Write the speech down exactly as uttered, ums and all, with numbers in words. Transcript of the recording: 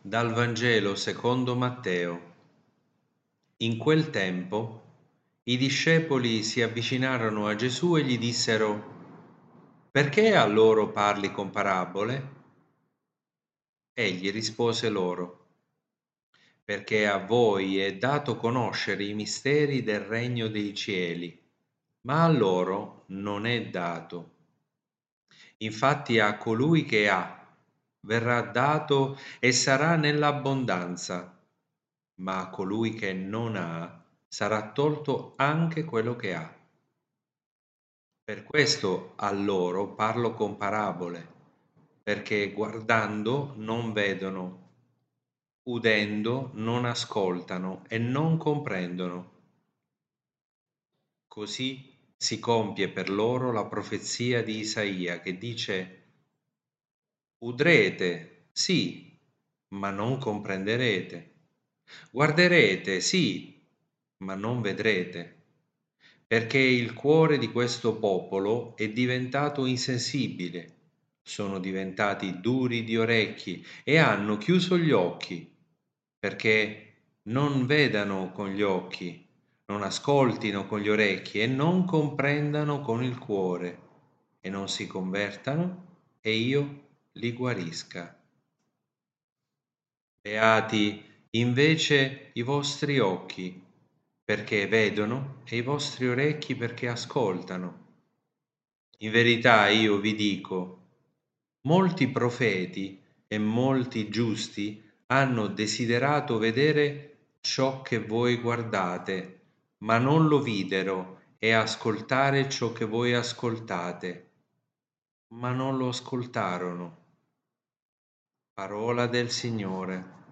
Dal Vangelo secondo Matteo. In quel tempo i discepoli si avvicinarono a Gesù e gli dissero: «Perché a loro parli con parabole?» Egli rispose loro: «Perché a voi è dato conoscere i misteri del regno dei cieli, ma a loro non è dato. Infatti a colui che ha verrà dato e sarà nell'abbondanza, ma a colui che non ha sarà tolto anche quello che ha. Per questo a loro parlo con parabole, perché guardando non vedono, udendo non ascoltano e non comprendono. Così si compie per loro la profezia di Isaia che dice: udrete, sì, ma non comprenderete. Guarderete, sì, ma non vedrete, perché il cuore di questo popolo è diventato insensibile, sono diventati duri di orecchi e hanno chiuso gli occhi, perché non vedano con gli occhi, non ascoltino con gli orecchi e non comprendano con il cuore e non si convertano e io li guarisca. Beati invece i vostri occhi, perché vedono, e i vostri orecchi perché ascoltano. In verità io vi dico, molti profeti e molti giusti hanno desiderato vedere ciò che voi guardate, ma non lo videro, e ascoltare ciò che voi ascoltate, ma non lo ascoltarono. Parola del Signore.